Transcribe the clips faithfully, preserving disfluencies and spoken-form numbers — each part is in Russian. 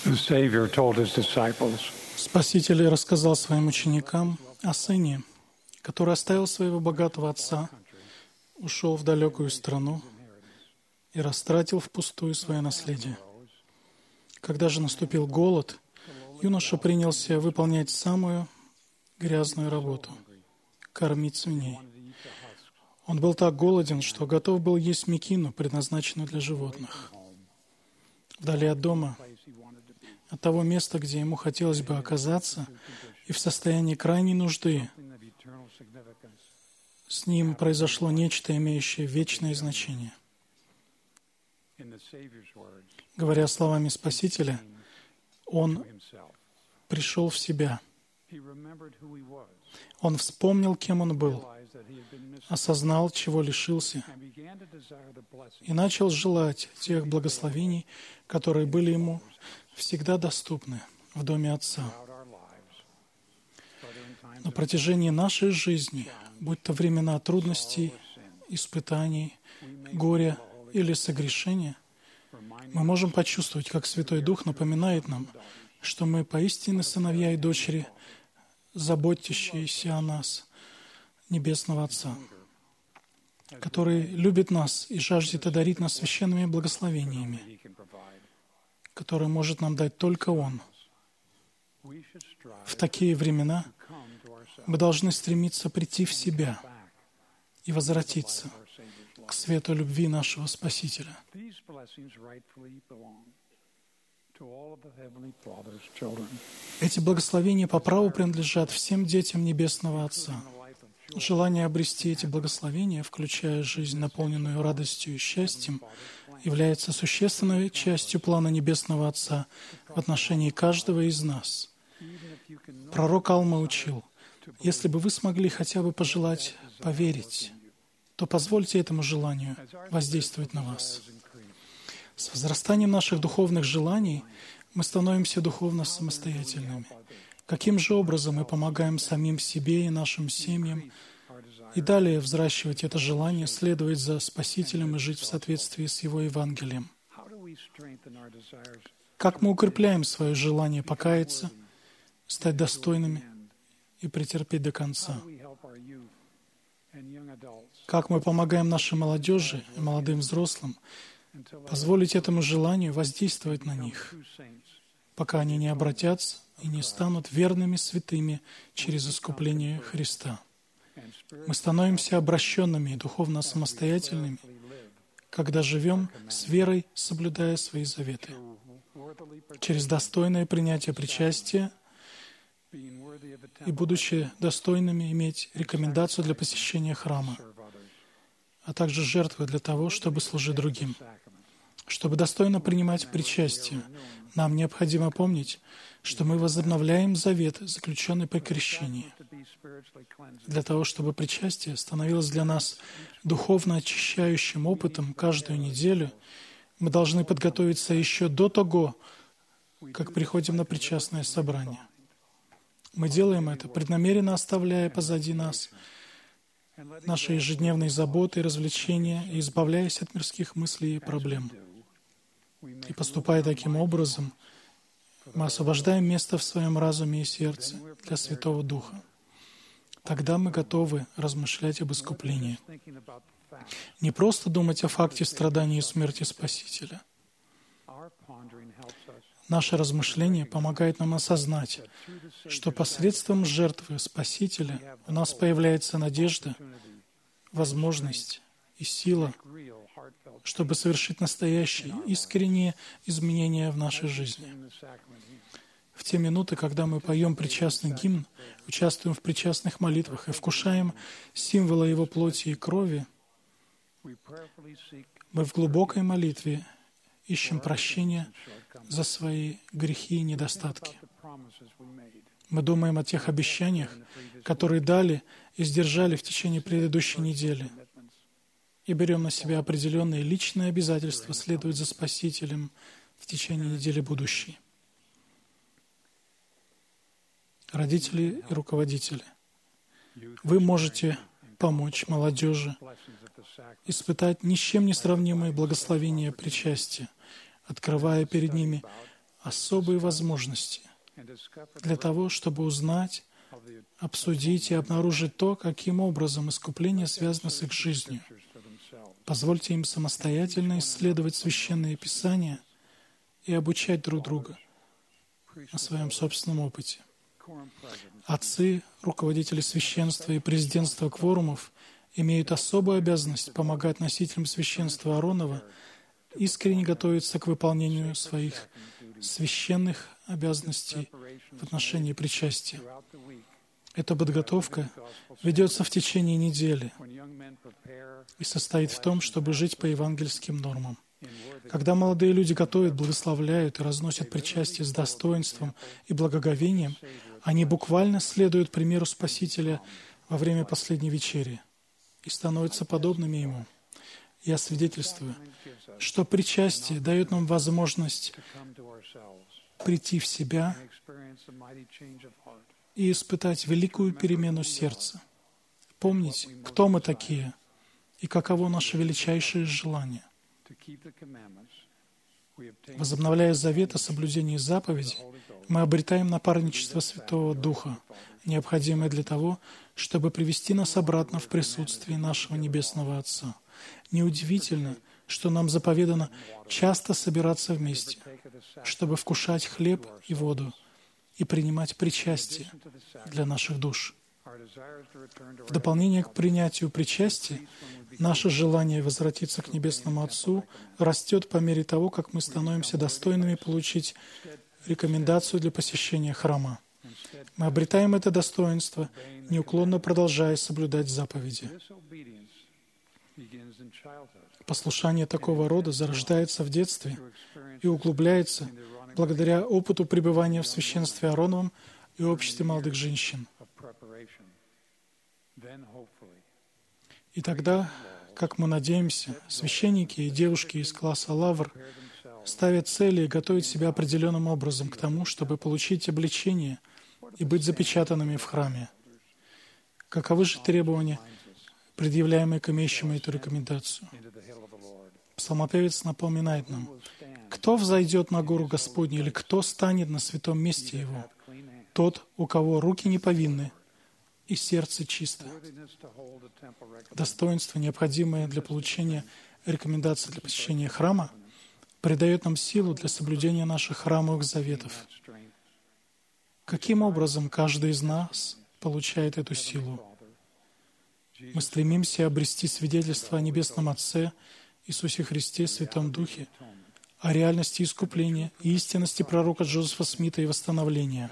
The Savior told his disciples, Спаситель рассказал своим ученикам о сыне, который оставил своего богатого отца, ушел в далекую страну и растратил впустую свое наследие. Когда же наступил голод, юноша принялся выполнять самую грязную работу — кормить свиней. Он был так голоден, что готов был есть мекину, предназначенную для животных. Вдали от дома, от того места, где ему хотелось бы оказаться, и в состоянии крайней нужды, с ним произошло нечто, имеющее вечное значение. Говоря словами Спасителя, он пришел в себя. Он вспомнил, кем он был, осознал, чего лишился, и начал желать тех благословений, которые были ему всегда доступны в доме Отца. На протяжении нашей жизни, будь то времена трудностей, испытаний, горя или согрешения, мы можем почувствовать, как Святой Дух напоминает нам, что мы поистине сыновья и дочери, заботящиеся о нас, Небесного Отца, который любит нас и жаждет одарить нас священными благословениями, которые может нам дать только Он. В такие времена мы должны стремиться прийти в себя и возвратиться к свету любви нашего Спасителя. Эти благословения по праву принадлежат всем детям Небесного Отца. Желание обрести эти благословения, включая жизнь, наполненную радостью и счастьем, является существенной частью плана Небесного Отца в отношении каждого из нас. Пророк Алма учил: если бы вы смогли хотя бы пожелать поверить, то позвольте этому желанию воздействовать на вас. С возрастанием наших духовных желаний мы становимся духовно самостоятельными. Каким же образом мы помогаем самим себе и нашим семьям и далее взращивать это желание, следовать за Спасителем и жить в соответствии с Его Евангелием? Как мы укрепляем свое желание покаяться, стать достойными и претерпеть до конца? Как мы помогаем нашей молодежи и молодым взрослым позволить этому желанию воздействовать на них, пока они не обратятся и не станут верными святыми через искупление Христа? Мы становимся обращенными и духовно самостоятельными, когда живем с верой, соблюдая свои заветы, через достойное принятие причастия и, будучи достойными, иметь рекомендацию для посещения храма, а также жертвы для того, чтобы служить другим. Чтобы достойно принимать причастие, нам необходимо помнить, что мы возобновляем завет, заключенный при крещении. Для того, чтобы причастие становилось для нас духовно очищающим опытом каждую неделю, мы должны подготовиться еще до того, как приходим на причастное собрание. Мы делаем это, преднамеренно оставляя позади нас наши ежедневные заботы и развлечения и избавляясь от мирских мыслей и проблем. И поступая таким образом, мы освобождаем место в своем разуме и сердце для Святого Духа. Тогда мы готовы размышлять об искуплении. Не просто думать о факте страдания и смерти Спасителя. Наше размышление помогает нам осознать, что посредством жертвы Спасителя у нас появляется надежда, возможность и сила, чтобы совершить настоящие, искренние изменения в нашей жизни. В те минуты, когда мы поем причастный гимн, участвуем в причастных молитвах и вкушаем символы Его плоти и крови, мы в глубокой молитве ищем прощения за свои грехи и недостатки. Мы думаем о тех обещаниях, которые дали и сдержали в течение предыдущей недели, и берем на себя определенные личные обязательства следовать за Спасителем в течение недели будущей. Родители и руководители, вы можете помочь молодежи испытать ни с чем не сравнимые благословения причастия, открывая перед ними особые возможности для того, чтобы узнать, обсудить и обнаружить то, каким образом искупление связано с их жизнью. Позвольте им самостоятельно исследовать Священные Писания и обучать друг друга на своем собственном опыте. Отцы, руководители священства и президентства кворумов имеют особую обязанность помогать носителям священства Ааронова искренне готовиться к выполнению своих священных обязанностей в отношении причастия. Эта подготовка ведется в течение недели и состоит в том, чтобы жить по евангельским нормам. Когда молодые люди готовят, благословляют и разносят причастие с достоинством и благоговением, они буквально следуют примеру Спасителя во время последней вечери и становятся подобными Ему. Я свидетельствую, что причастие дает нам возможность прийти в себя и испытать великую перемену сердца. Помнить, кто мы такие и каково наше величайшее желание. Возобновляя завет о соблюдении заповедей, мы обретаем напарничество Святого Духа, необходимое для того, чтобы привести нас обратно в присутствие нашего Небесного Отца. Неудивительно, что нам заповедано часто собираться вместе, чтобы вкушать хлеб и воду и принимать причастие для наших душ. В дополнение к принятию причастия, наше желание возвратиться к Небесному Отцу растет по мере того, как мы становимся достойными получить рекомендацию для посещения храма. Мы обретаем это достоинство, неуклонно продолжая соблюдать заповеди. Послушание такого рода зарождается в детстве и углубляется благодаря опыту пребывания в священстве Аароновом и обществе молодых женщин. И тогда, как мы надеемся, священники и девушки из класса Лавр ставят цели и готовят себя определенным образом к тому, чтобы получить обличение и быть запечатанными в храме. Каковы же требования, предъявляемые к имеющим эту рекомендацию? Псалмопевец напоминает нам: «Кто взойдет на гору Господню, или кто станет на святом месте Его? Тот, у кого руки не повинны и сердце чисто». Достоинство, необходимое для получения рекомендаций для посещения храма, придает нам силу для соблюдения наших храмовых заветов. Каким образом каждый из нас получает эту силу? Мы стремимся обрести свидетельство о Небесном Отце, Иисусе Христе, Святом Духе, о реальности искупления и истинности пророка Джозефа Смита и восстановления.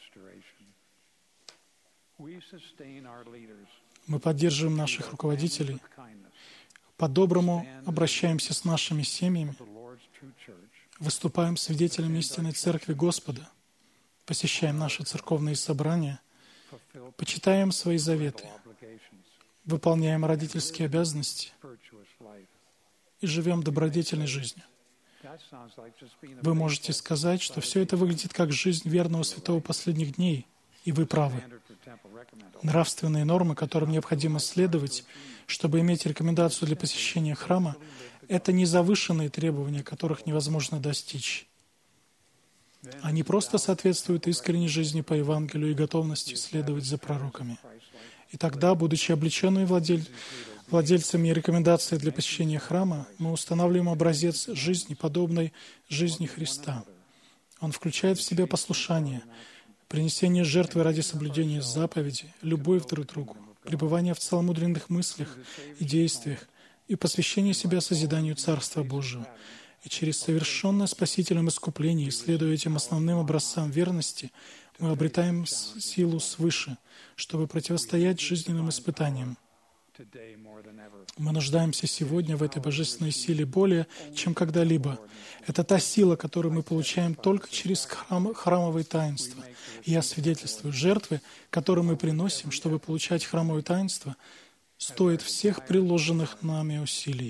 Мы поддерживаем наших руководителей, по-доброму обращаемся с нашими семьями, выступаем свидетелями истинной Церкви Господа, посещаем наши церковные собрания, почитаем свои заветы, выполняем родительские обязанности и живем добродетельной жизнью. Вы можете сказать, что все это выглядит как жизнь верного святого последних дней, и вы правы. Нравственные нормы, которым необходимо следовать, чтобы иметь рекомендацию для посещения храма, это не завышенные требования, которых невозможно достичь. Они просто соответствуют искренней жизни по Евангелию и готовности следовать за пророками. И тогда, будучи облеченными владель... владельцами рекомендаций для посещения храма, мы устанавливаем образец жизни, подобной жизни Христа. Он включает в себя послушание, принесение жертвы ради соблюдения заповедей, любовь друг к другу, пребывание в целомудренных мыслях и действиях и посвящение себя созиданию Царства Божьего. И через совершенное спасительным искупление, следуя этим основным образцам верности, мы обретаем силу свыше, чтобы противостоять жизненным испытаниям. Мы нуждаемся сегодня в этой божественной силе более, чем когда-либо. Это та сила, которую мы получаем только через храм, храмовые таинства. И я свидетельствую, жертвы, которые мы приносим, чтобы получать храмовые таинства, стоят всех приложенных нами усилий.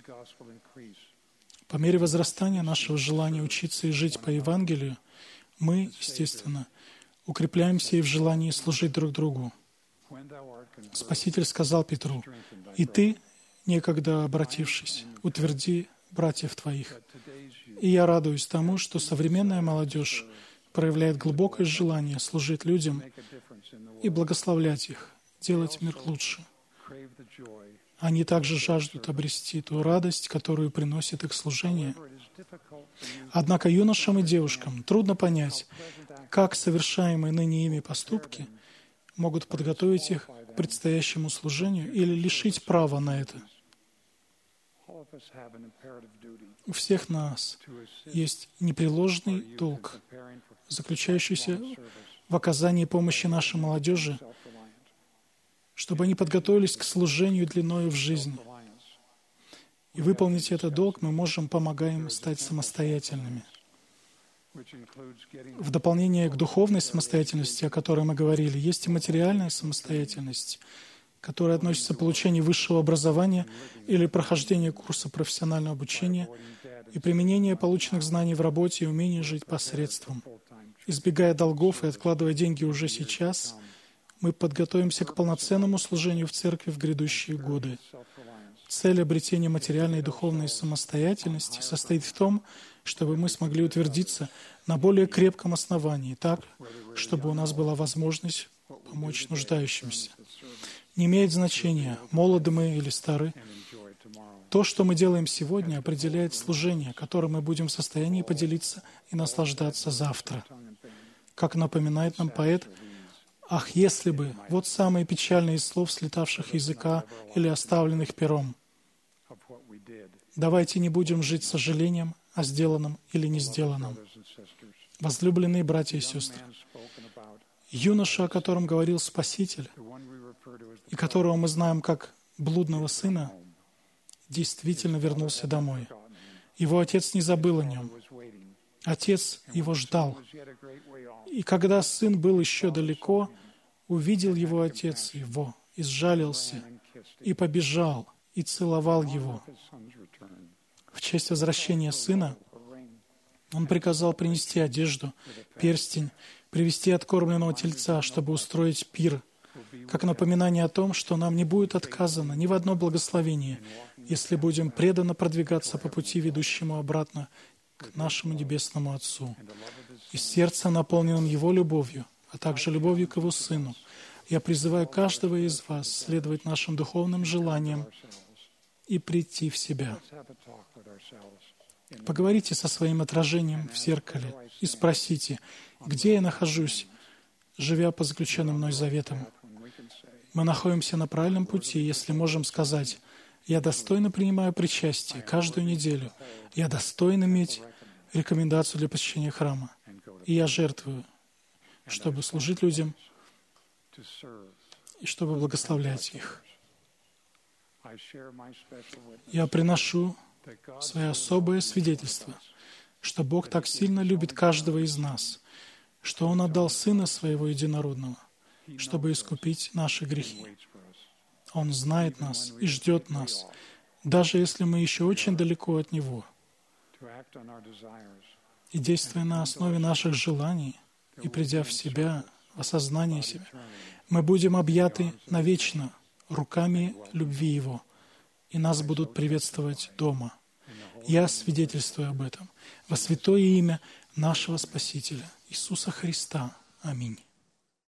По мере возрастания нашего желания учиться и жить по Евангелию, мы, естественно, укрепляемся и в желании служить друг другу. Спаситель сказал Петру: «И ты, некогда обратившись, утверди братьев Твоих. И я радуюсь тому, что современная молодежь проявляет глубокое желание служить людям и благословлять их, делать мир лучше. Они также жаждут обрести ту радость, которую приносит их служение. Однако юношам и девушкам трудно понять, как совершаемые ныне ими поступки могут подготовить их к предстоящему служению или лишить права на это. У всех нас есть непреложный долг, заключающийся в оказании помощи нашей молодежи, чтобы они подготовились к служению длиною в жизнь. И выполнить этот долг мы можем, помогая им стать самостоятельными. В дополнение к духовной самостоятельности, о которой мы говорили, есть и материальная самостоятельность, которая относится к получению высшего образования или прохождению курса профессионального обучения и применение полученных знаний в работе и умение жить посредством. Избегая долгов и откладывая деньги уже сейчас, мы подготовимся к полноценному служению в церкви в грядущие годы. Цель обретения материальной и духовной самостоятельности состоит в том, чтобы мы смогли утвердиться на более крепком основании, так, чтобы у нас была возможность помочь нуждающимся. Не имеет значения, молоды мы или стары. То, что мы делаем сегодня, определяет служение, которым мы будем в состоянии поделиться и наслаждаться завтра. Как напоминает нам поэт, «Ах, если бы!» Вот самые печальные из слов, слетавших языка или оставленных пером. Давайте не будем жить сожалением о сделанном или не сделанном. Возлюбленные братья и сестры, юноша, о котором говорил Спаситель, и которого мы знаем как блудного сына, действительно вернулся домой. Его отец не забыл о нем. Отец его ждал. И когда сын был еще далеко, увидел его отец его, и сжалился, и побежал, и целовал его. В честь возвращения сына он приказал принести одежду, перстень, привести откормленного тельца, чтобы устроить пир, как напоминание о том, что нам не будет отказано ни в одно благословение, если будем преданно продвигаться по пути, ведущему обратно к нашему Небесному Отцу. И сердце, наполненным Его любовью, а также любовью к Его Сыну, я призываю каждого из вас следовать нашим духовным желаниям и прийти в себя. Поговорите со своим отражением в зеркале и спросите, где я нахожусь, живя по заключенным мной заветам. Мы находимся на правильном пути, если можем сказать, я достойно принимаю причастие каждую неделю, я достоин иметь рекомендацию для посещения храма, и я жертвую, чтобы служить людям и чтобы благословлять их. Я приношу свое особое свидетельство, что Бог так сильно любит каждого из нас, что Он отдал Сына Своего Единородного, чтобы искупить наши грехи. Он знает нас и ждет нас, даже если мы еще очень далеко от Него. И действуя на основе наших желаний и придя в себя, в осознание себя, мы будем объяты навечно руками любви Его, и нас будут приветствовать дома. Я свидетельствую об этом во святое имя нашего Спасителя, Иисуса Христа. Аминь.